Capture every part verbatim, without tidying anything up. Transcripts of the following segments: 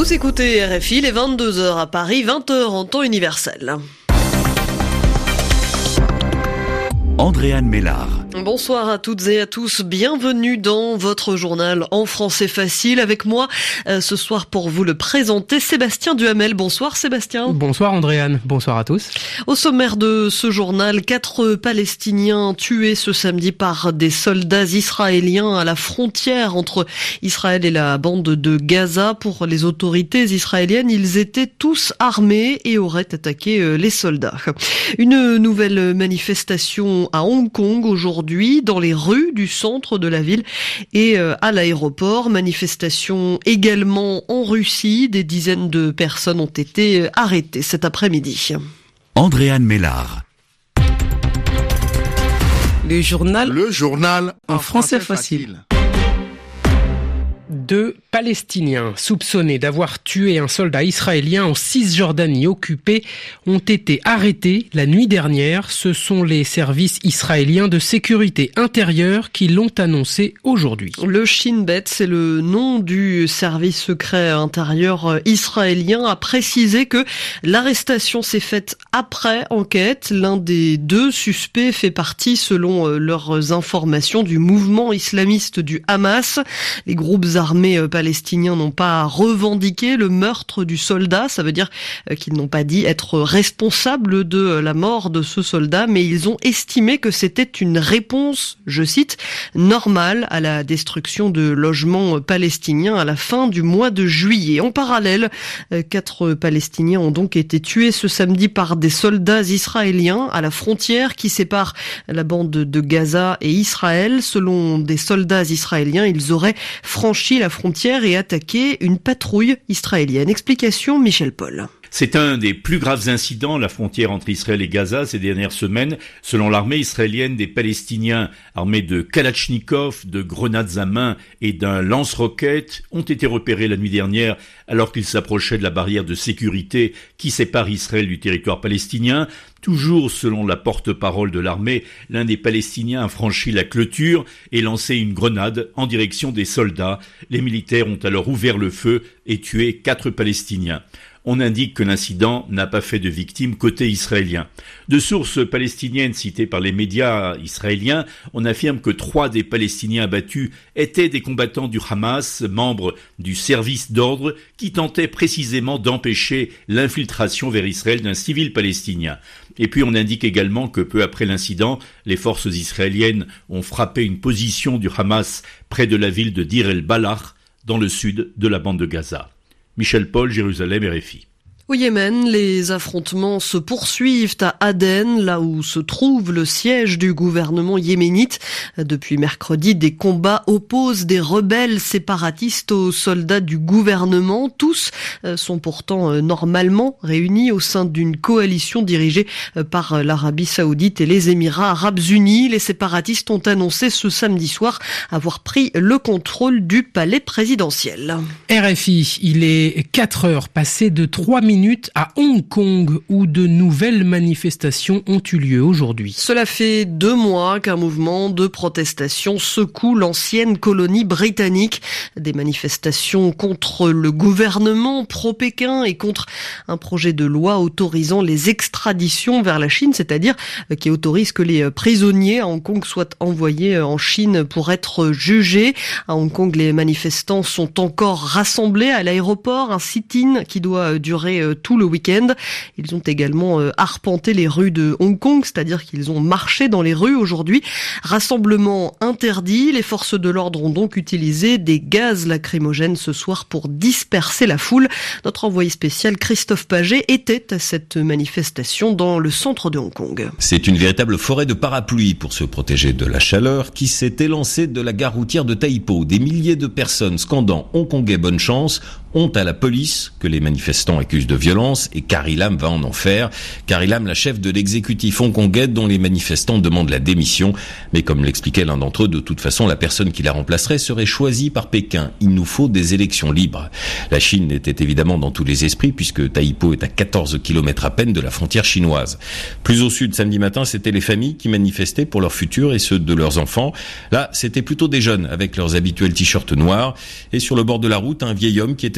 Vous écoutez R F I, les vingt-deux heures à Paris, vingt heures en temps universel. Andréane Mélard. Bonsoir à toutes et à tous, bienvenue dans votre journal en français facile. Avec moi euh, ce soir pour vous le présenter, Sébastien Duhamel. Bonsoir Sébastien. Bonsoir Andréane, bonsoir à tous. Au sommaire de ce journal, quatre Palestiniens tués ce samedi par des soldats israéliens à la frontière entre Israël et la bande de Gaza. Pour les autorités israéliennes, ils étaient tous armés et auraient attaqué les soldats. Une nouvelle manifestation à Hong Kong aujourd'hui, dans les rues du centre de la ville et à l'aéroport. Manifestation également en Russie. Des dizaines de personnes ont été arrêtées cet après-midi. Andréane Mélard. Le journal, Le journal en français facile. Deux Palestiniens soupçonnés d'avoir tué un soldat israélien en Cisjordanie occupée ont été arrêtés la nuit dernière. Ce sont les services israéliens de sécurité intérieure qui l'ont annoncé aujourd'hui. Le Shin Bet, c'est le nom du service secret intérieur israélien, a précisé que l'arrestation s'est faite après enquête. L'un des deux suspects fait partie, selon leurs informations, du mouvement islamiste du Hamas. Les groupes armés palestiniens n'ont pas revendiqué le meurtre du soldat. Ça veut dire qu'ils n'ont pas dit être responsables de la mort de ce soldat, mais ils ont estimé que c'était une réponse, je cite, normale à la destruction de logements palestiniens à la fin du mois de juillet. En parallèle, quatre Palestiniens ont donc été tués ce samedi par des soldats israéliens à la frontière qui sépare la bande de Gaza et Israël. Selon des soldats israéliens, ils auraient franchi la frontière et attaqué une patrouille israélienne. Explication, Michel Paul. C'est un des plus graves incidents à la frontière entre Israël et Gaza ces dernières semaines. Selon l'armée israélienne, des Palestiniens armés de kalachnikov, de grenades à main et d'un lance-roquettes ont été repérés la nuit dernière alors qu'ils s'approchaient de la barrière de sécurité qui sépare Israël du territoire palestinien. Toujours selon la porte-parole de l'armée, l'un des Palestiniens a franchi la clôture et lancé une grenade en direction des soldats. Les militaires ont alors ouvert le feu et tué quatre Palestiniens. On indique que l'incident n'a pas fait de victimes côté israélien. De sources palestiniennes citées par les médias israéliens, on affirme que trois des Palestiniens abattus étaient des combattants du Hamas, membres du service d'ordre, qui tentaient précisément d'empêcher l'infiltration vers Israël d'un civil palestinien. Et puis on indique également que peu après l'incident, les forces israéliennes ont frappé une position du Hamas près de la ville de Dir el-Balah, dans le sud de la bande de Gaza. Michel Paul, Jérusalem, R F I. Au Yémen, les affrontements se poursuivent à Aden, là où se trouve le siège du gouvernement yéménite. Depuis mercredi, des combats opposent des rebelles séparatistes aux soldats du gouvernement. Tous sont pourtant normalement réunis au sein d'une coalition dirigée par l'Arabie Saoudite et les Émirats Arabes Unis. Les séparatistes ont annoncé ce samedi soir avoir pris le contrôle du palais présidentiel. R F I, il est quatre heures passées de trois minutes à Hong Kong où de nouvelles manifestations ont eu lieu aujourd'hui. Cela fait deux mois qu'un mouvement de protestation secoue l'ancienne colonie britannique. Des manifestations contre le gouvernement pro-Pékin et contre un projet de loi autorisant les extraditions vers la Chine, c'est-à-dire qui autorise que les prisonniers à Hong Kong soient envoyés en Chine pour être jugés. À Hong Kong, les manifestants sont encore rassemblés à l'aéroport, un sit-in qui doit durer tout le week-end. Ils ont également arpenté les rues de Hong Kong, c'est-à-dire qu'ils ont marché dans les rues aujourd'hui. Rassemblement interdit. Les forces de l'ordre ont donc utilisé des gaz lacrymogènes ce soir pour disperser la foule. Notre envoyé spécial Christophe Paget était à cette manifestation dans le centre de Hong Kong. C'est une véritable forêt de parapluies pour se protéger de la chaleur qui s'est élancée de la gare routière de Tai Po. Des milliers de personnes scandant « Hongkongais bonne chance » honte à la police que les manifestants accusent de violence et Carrie Lam va en enfer. Carrie Lam, la chef de l'exécutif hongkongais dont les manifestants demandent la démission. Mais comme l'expliquait l'un d'entre eux, de toute façon, la personne qui la remplacerait serait choisie par Pékin. Il nous faut des élections libres. La Chine était évidemment dans tous les esprits puisque Tai Po est à quatorze kilomètres à peine de la frontière chinoise. Plus au sud, samedi matin, c'était les familles qui manifestaient pour leur futur et ceux de leurs enfants. Là, c'était plutôt des jeunes avec leurs habituels t-shirts noirs. Et sur le bord de la route, un vieil homme qui était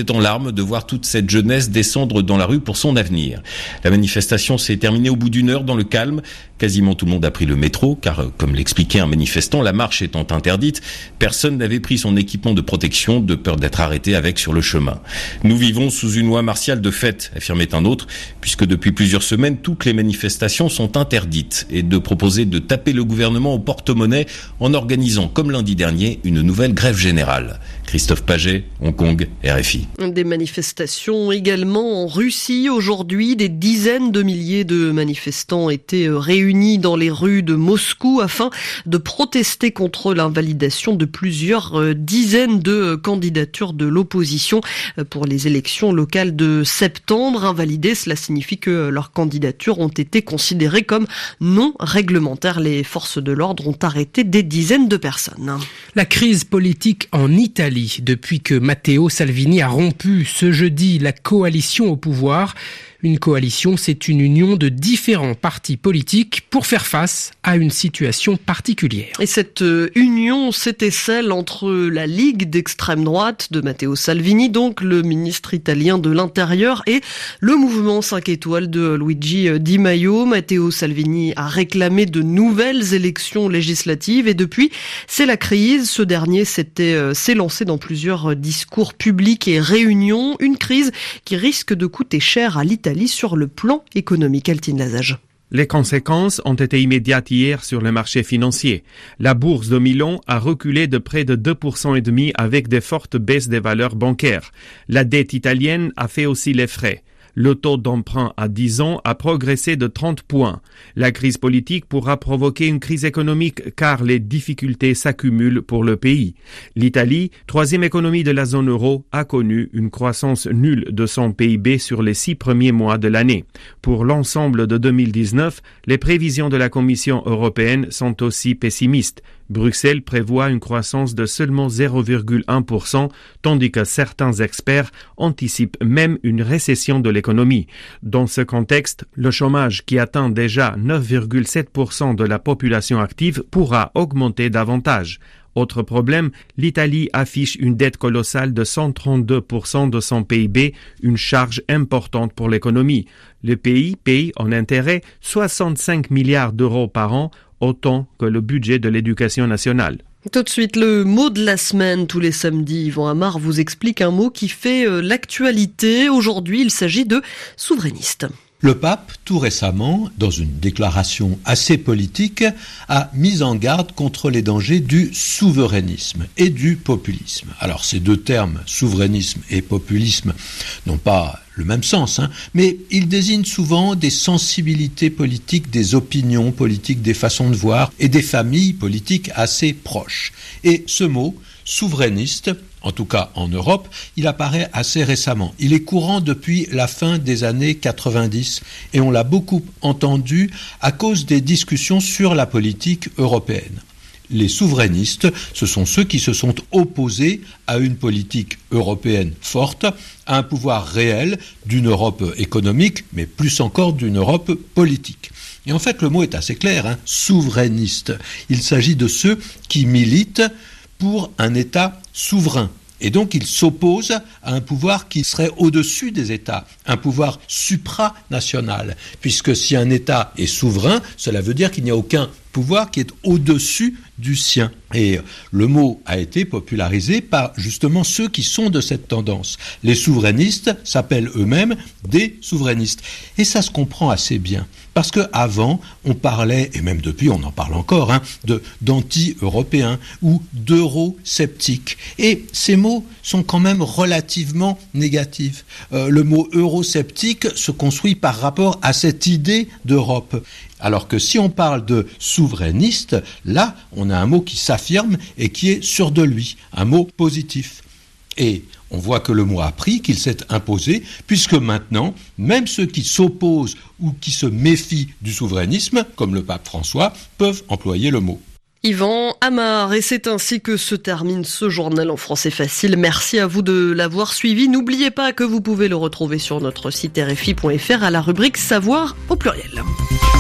était en larmes de voir toute cette jeunesse descendre dans la rue pour son avenir. La manifestation s'est terminée au bout d'une heure dans le calme. Quasiment tout le monde a pris le métro, car comme l'expliquait un manifestant, la marche étant interdite, personne n'avait pris son équipement de protection de peur d'être arrêté avec sur le chemin. Nous vivons sous une loi martiale de fait, affirmait un autre, puisque depuis plusieurs semaines, toutes les manifestations sont interdites, et de proposer de taper le gouvernement au porte-monnaie en organisant, comme lundi dernier, une nouvelle grève générale. Christophe Paget, Hong Kong, R F I. Des manifestations également en Russie. Aujourd'hui, des dizaines de milliers de manifestants étaient réunis dans les rues de Moscou afin de protester contre l'invalidation de plusieurs dizaines de candidatures de l'opposition pour les élections locales de septembre. Invalidées, cela signifie que leurs candidatures ont été considérées comme non réglementaires. Les forces de l'ordre ont arrêté des dizaines de personnes. La crise politique en Italie. Depuis que Matteo Salvini a rompu ce jeudi la coalition au pouvoir. Une coalition, c'est une union de différents partis politiques pour faire face à une situation particulière. Et cette union, c'était celle entre la Ligue d'extrême droite de Matteo Salvini, donc le ministre italien de l'Intérieur, et le mouvement cinq étoiles de Luigi Di Maio. Matteo Salvini a réclamé de nouvelles élections législatives et depuis, c'est la crise. Ce dernier s'était, s'est lancé dans plusieurs discours publics et réunions. Une crise qui risque de coûter cher à l'Italie sur le plan économique. Altine Lazage. Les conséquences ont été immédiates hier sur le marché financier. La bourse de Milan a reculé de près de deux pour cent et demi avec de fortes baisses des valeurs bancaires. La dette italienne a fait aussi les frais. Le taux d'emprunt à dix ans a progressé de trente points. La crise politique pourra provoquer une crise économique car les difficultés s'accumulent pour le pays. L'Italie, troisième économie de la zone euro, a connu une croissance nulle de son P I B sur les six premiers mois de l'année. Pour l'ensemble de deux mille dix-neuf, les prévisions de la Commission européenne sont aussi pessimistes. Bruxelles prévoit une croissance de seulement zéro virgule un pour cent, tandis que certains experts anticipent même une récession de l'économie. Dans ce contexte, le chômage qui atteint déjà neuf virgule sept pour cent de la population active pourra augmenter davantage. Autre problème, l'Italie affiche une dette colossale de cent trente-deux pour cent de son P I B, une charge importante pour l'économie. Le pays paye en intérêt soixante-cinq milliards d'euros par an, autant que le budget de l'éducation nationale. Tout de suite, le mot de la semaine, tous les samedis. Yvan Amar vous explique un mot qui fait euh, l'actualité. Aujourd'hui, il s'agit de souverainiste. Le pape, tout récemment, dans une déclaration assez politique, a mis en garde contre les dangers du souverainisme et du populisme. Alors ces deux termes, souverainisme et populisme, n'ont pas le même sens, hein, mais ils désignent souvent des sensibilités politiques, des opinions politiques, des façons de voir et des familles politiques assez proches. Et ce mot, souverainiste, en tout cas en Europe, il apparaît assez récemment. Il est courant depuis la fin des années quatre-vingt-dix et on l'a beaucoup entendu à cause des discussions sur la politique européenne. Les souverainistes, ce sont ceux qui se sont opposés à une politique européenne forte, à un pouvoir réel d'une Europe économique, mais plus encore d'une Europe politique. Et en fait, le mot est assez clair, hein, souverainiste. Il s'agit de ceux qui militent pour un État souverain. Et donc, il s'oppose à un pouvoir qui serait au-dessus des États, un pouvoir supranational. Puisque si un État est souverain, cela veut dire qu'il n'y a aucun pouvoir qui est au-dessus du sien. Et le mot a été popularisé par justement ceux qui sont de cette tendance. Les souverainistes s'appellent eux-mêmes des souverainistes. Et ça se comprend assez bien. Parce qu'avant, on parlait, et même depuis on en parle encore, hein, de, d'anti-européens ou d'eurosceptiques. Et ces mots sont quand même relativement négatifs. Euh, le mot eurosceptique se construit par rapport à cette idée d'Europe. Alors que si on parle de souverainiste, là, on a un mot qui s'affirme et qui est sûr de lui, un mot positif. Et on voit que le mot a pris, qu'il s'est imposé, puisque maintenant, même ceux qui s'opposent ou qui se méfient du souverainisme, comme le pape François, peuvent employer le mot. Yvan Amar, et c'est ainsi que se termine ce journal en français facile. Merci à vous de l'avoir suivi. N'oubliez pas que vous pouvez le retrouver sur notre site R F I point F R à la rubrique Savoir au pluriel.